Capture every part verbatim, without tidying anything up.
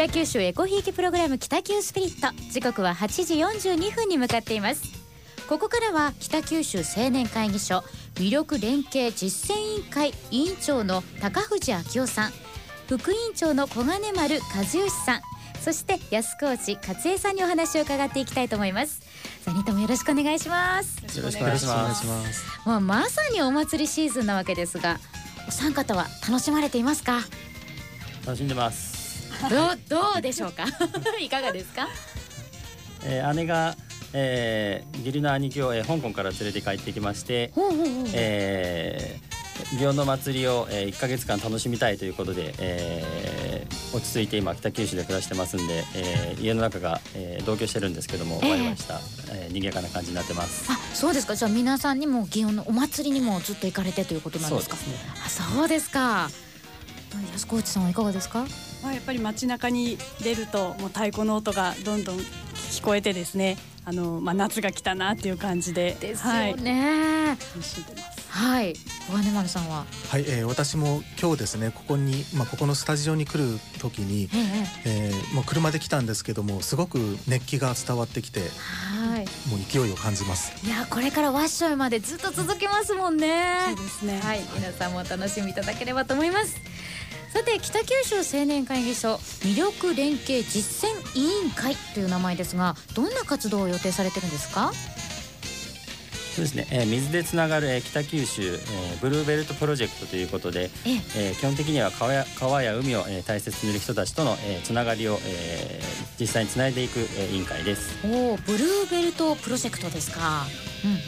北九州エコひいきプログラム北九スピリット、時刻ははちじよんじゅうにふんに向かっています。ここからは北九州青年会議所魅力連携実践委員会委員長の高藤昭夫さん、副委員長の小金丸和義さん、そして安河内勝恵さんにお話を伺っていきたいと思います。さあにともよろしくお願いします。 よろしくお願いします。 もうまさにお祭りシーズンなわけですが、お三方は楽しまれていますか？ 楽しんでます。 どう、どうでしょうかいかがですか？ えー、姉が、えー、義理の兄貴を、えー、香港から連れて帰ってきまして、 ほうほうほう、 えー、祇園の祭りを、えー、いっかげつかん楽しみたいということで、えー、落ち着いて今北九州で暮らしてますんで、えー、家の中が、えー、同居してるんですけども、 えー、 ワイワイした、えー、賑やかな感じになってます。 あ、そうですか。じゃあ皆さんにも祇園のお祭りにもずっと行かれてということなんですか？ そうですね。 あ、そうですか。安河内さんはいかがですか？ まあ、やっぱり街中に出るともう太鼓の音がどんどん聞こえてですね、あの、まあ、夏が来たなっていう感じでですよね、 はい、楽しんでます。 はい、小金丸さんは？ はい、えー、私も今日ですね、ここに、まあ、ここのスタジオに来る時に、えええー、もう車で来たんですけども、すごく熱気が伝わってきて、はい、もう勢いを感じます。 いや、これからワッショイまでずっと続きますもんね。 そうですね、 はい、皆さんもお楽しみいただければと思います。さて、北九州青年会議所魅力連携実践委員会という名前ですが、どんな活動を予定されてるんですか？ そうですね、えー、水でつながる、えー、北九州、えー、ブルーベルトプロジェクトということで、ええー、基本的には川や、川や海を、えー、大切にする人たちとの、えー、つながりを、えー、実際につないでいく、えー、委員会です。 おー、ブルーベルトプロジェクトですか。うんうんうんうん、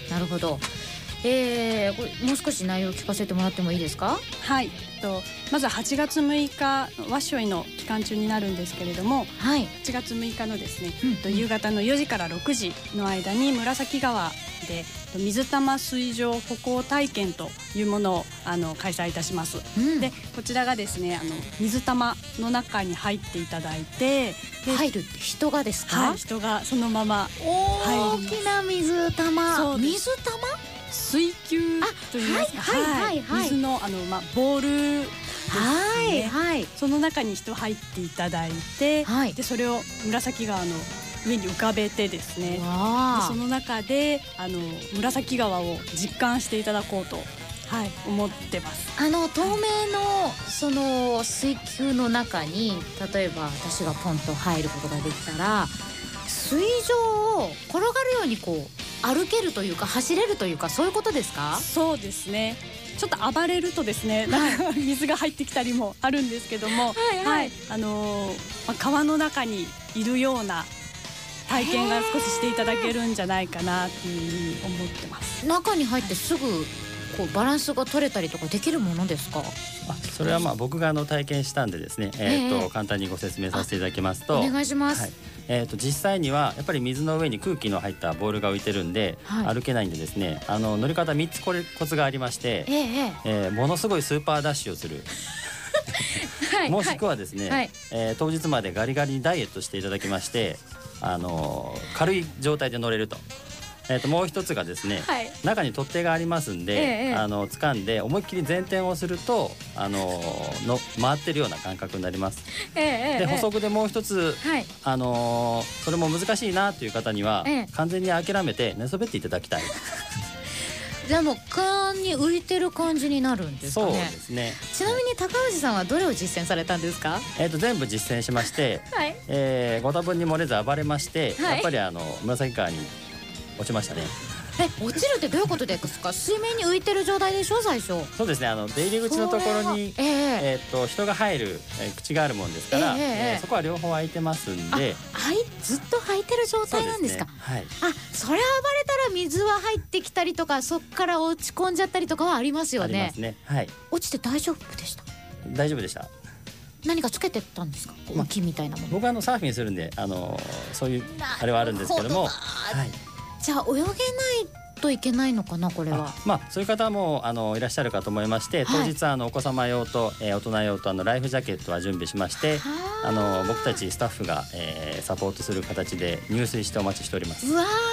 なるほど。えー、これもう少し内容を聞かせてもらってもいいですか？ はい、とまずはちがつむいかワッショイの期間中になるんですけれども、はい、はちがつむいかのですね、うん、と夕方のよじからろくじの間に紫川で水玉水上歩行体験というものをあの開催いたします、うん、でこちらがですね、あの水玉の中に入っていただいて、 入るって人がですか？ はい、人がそのまま大きな水玉、水玉水球といいますか、 はいはいはい、 水の、あの、まあ、ボールですね、はいはい、その中に人入っていただいて、はい、でそれを紫川の上に浮かべてですね、でその中であの紫川を実感していただこうと、はい、思ってます。 あの透明のその水球の中に例えば私がポンと入ることができたら、水上を転がるようにこう歩けるというか走れるというか、そういうことですか？ そうですね、ちょっと暴れるとですね、はい、水が入ってきたりもあるんですけども、はいはい、はい、あのーまあ、川の中にいるような体験が少ししていただけるんじゃないかなっていうふうに思ってます。 中に入ってすぐこうバランスが取れたりとかできるものですか？ あ、それはまあ僕があの体験したんでですね、えーと簡単にご説明させていただきますと、 お願いします。 はい、えーと実際にはやっぱり水の上に空気の入ったボールが浮いてるんで、はい、歩けないんでですね、あの乗り方みっつコツがありまして、えーえー、ものすごいスーパーダッシュをするはい、もしくはですね、はい、えー、当日までガリガリにダイエットしていただきまして、あのー、軽い状態で乗れると。えー、ともう一つがですね、はい、中に取っ手がありますんで、ええ、あの掴んで思いっきり前転をすると、あのー、の回ってるような感覚になります、ええ、で補足でもう一つ、はい、あのー、それも難しいなという方には、ええ、完全に諦めて寝そべっていただきたいじゃあもう川に浮いてる感じになるんですかね。 そうですね。 ちなみに高藤さんはどれを実践されたんですか？ えー、と全部実践しまして、はい、えー、ご多分に漏れず暴れまして、はい、やっぱりあの紫川に落ちましたね。 え、落ちるってどういうことですか？水面に浮いてる状態でしょ、最初。そうですね、あの出入り口のところに、えーえー、と人が入る、えー、口があるもんですから、えーえー、そこは両方開いてますんで、 はい、ずっと履いてる状態なんですか？ そうですね、はい、 あ、それ暴れたら水は入ってきたりとか、そっから落ち込んじゃったりとかはありますよね。 ありますね、はい、 落ちて大丈夫でした？ 大丈夫でした。 何かつけてたんですか？浮きみたいなもの。 僕はあのサーフィンするんで、あのそういうあれはあるんですけども、はい、 じゃあ泳げないといけないのかな、これは。 あ、まあ、そういう方もあのいらっしゃるかと思いまして、当日はあのお子様用と、えー、大人用とあのライフジャケットは準備しまして、あの僕たちスタッフが、えー、サポートする形で入水してお待ちしております。 うわ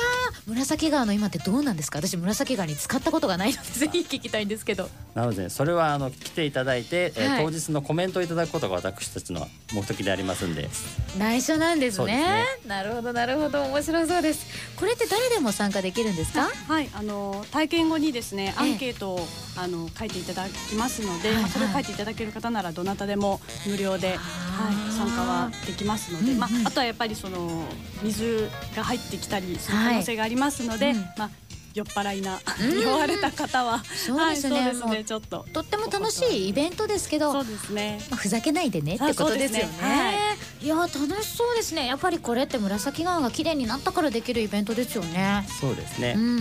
紫川の今ってどうなんですか？私紫川に使ったことがないのでぜひ聞きたいんですけど。 なのでそれはあの来ていただいて、はい、当日のコメントをいただくことが私たちの目的でありますんで。 内緒なんですね。 そうですね。 なるほどなるほど、面白そうです。これって誰でも参加できるんですか？ はい、あの体験後にですねアンケートを、えー、あの書いていただきますので、はいはい、それを書いていただける方ならどなたでも無料で、はい、参加はできますので、うんうん、まあ、あとはやっぱりその水が入ってきたりする可能性がありますので、はい、うん、まあ酔っ払いな酔われた方は、 そうですね、はい、そうですね、 ちょっととっても楽しいイベントですけど、 そうですね、 まあ、ふざけないでねってことですよね。はい、いや楽しそうですね。やっぱりこれって紫川が綺麗になったからできるイベントですよね。 そうですね、 うんうんうん。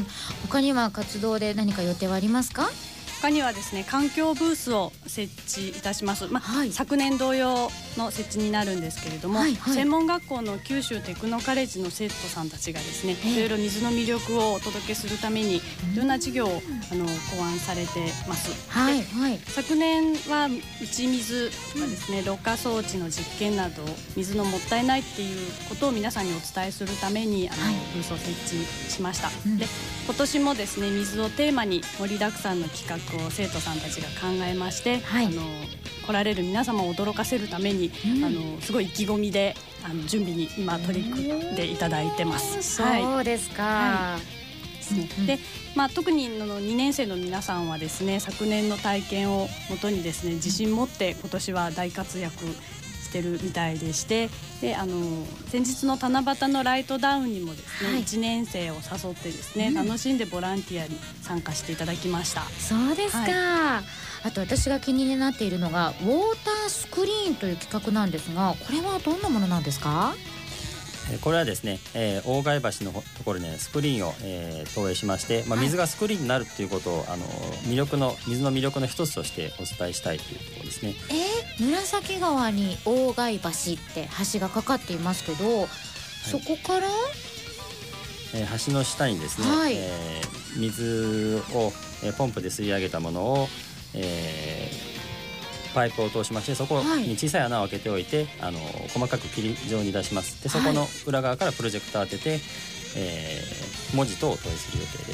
他には活動で何か予定はありますか？ 他にはですね環境ブースを設置いたします、まあはい、昨年同様の設置になるんですけれども、はいはい、専門学校の九州テクノカレッジの生徒さんたちがですね、いろいろ水の魅力をお届けするためにいろんな授業をあの考案されてます、はいはい、昨年は打ち水はですね、ろ過装置の実験など水のもったいないっていうことを皆さんにお伝えするためにあの、はい、ブースを設置しました、うん、で今年もですね水をテーマに盛りだくさんの企画を生徒さんたちが考えまして、はい、あの来られる皆様を驚かせるために、うん、あのすごい意気込みであの準備に今取り組んでいただいてます。 そうですか、はい、 で、まあ、特にのにねん生の皆さんはですね昨年の体験をもとにですね自信持って今年は大活躍してるみたいでして、であの先日の七夕のライトダウンにもですね、はい、いちねん生を誘ってですね、うん、楽しんでボランティアに参加していただきました。 そうですか、はい、あと私が気になっているのがウォータースクリーンという企画なんですが、これはどんなものなんですか？ これはですね、えー、大貝橋のところに、ね、スクリーンを、えー、投影しまして、まあ、水がスクリーンになるっていうことを、はい、あの魅力の水の魅力の一つとしてお伝えしたいというところですね。 えー、紫川に大貝橋って橋がかかっていますけど、はい、そこから、 えー、橋の下にですね、はい、えー、水を、えー、ポンプで吸い上げたものを、えーパイプを通しまして、そこに小さい穴を開けておいて、あの細かく霧状に出します。でそこの裏側からプロジェクターを当てて、えー、文字等を投影する予定です。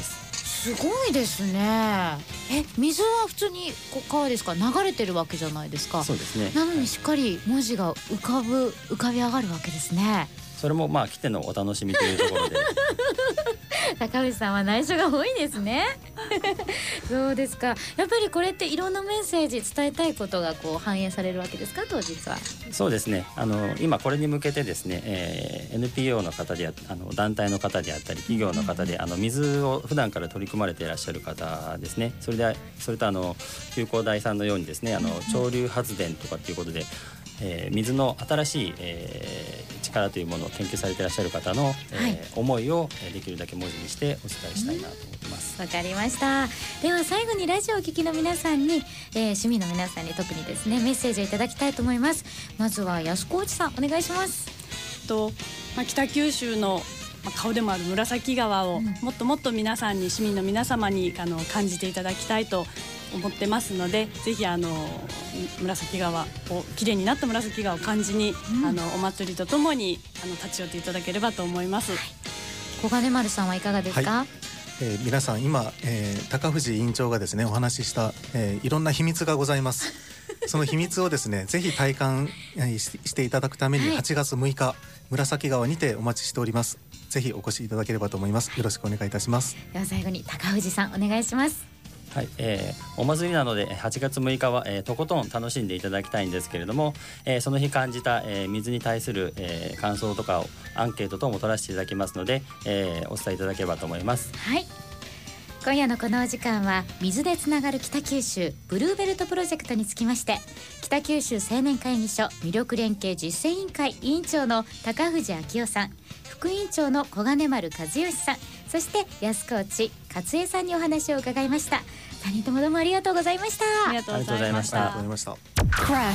すごいですね。え水は普通にこう川ですか、流れてるわけじゃないですか。 そうですね。 なのにしっかり文字が浮かぶ浮かび上がるわけですね。 それもまあ来てのお楽しみというところで高橋さんは内緒が多いですねそうですか。やっぱりこれっていろんなメッセージ伝えたいことがこう反映されるわけですか、当日は。 そうですね、あの今これに向けてですね、えー、エヌピーオー の方でああの団体の方であったり企業の方で、あの水を普段から取り組まれていらっしゃる方ですね。それでそれとあの休耕大さんのようにですね、あの潮流発電とかっていうことで、えー、水の新しい、えー、力というものを研究されていらっしゃる方の、はい、えー、思いをできるだけ文字にしてお伝えしたいなと思ってます。 わかりました。では最後にラジオをお聞きの皆さんに、えー、市民の皆さんに特にですねメッセージをいただきたいと思います。まずは安河内さんお願いします。 と、まあ、北九州の顔でもある紫川をもっともっと皆さんに、市民の皆様にあの感じていただきたいと思ってますので、ぜひあの紫川をきれいになった紫川を感じに、うん、あのお祭りとともにあの立ち寄っていただければと思います。 小金丸さんはいかがですか？ はい、えー、皆さん今、えー、高藤委員長がですねお話しした、えー、いろんな秘密がございますその秘密をですねぜひ体感していただくためにはちがつむいか、はい、紫川にてお待ちしております。ぜひお越しいただければと思います。よろしくお願いいたします。 では最後に高藤さんお願いします。 はい、えー、お祭りなのではちがつむいかは、えー、とことん楽しんでいただきたいんですけれども、えー、その日感じた、えー、水に対する、えー、感想とかをアンケート等も取らせていただきますので、えー、お伝えいただければと思います。 はい、今夜のこのお時間は水でつながる北九州ブルーベルトプロジェクトにつきまして、北九州青年会議所魅力連携実践委員会委員長の高藤昭夫さん、副委員長の小金丸和義さん、そして安河内勝恵さんにお話を伺いました。さんにんともどうもありがとうございました。 ありがとうございました。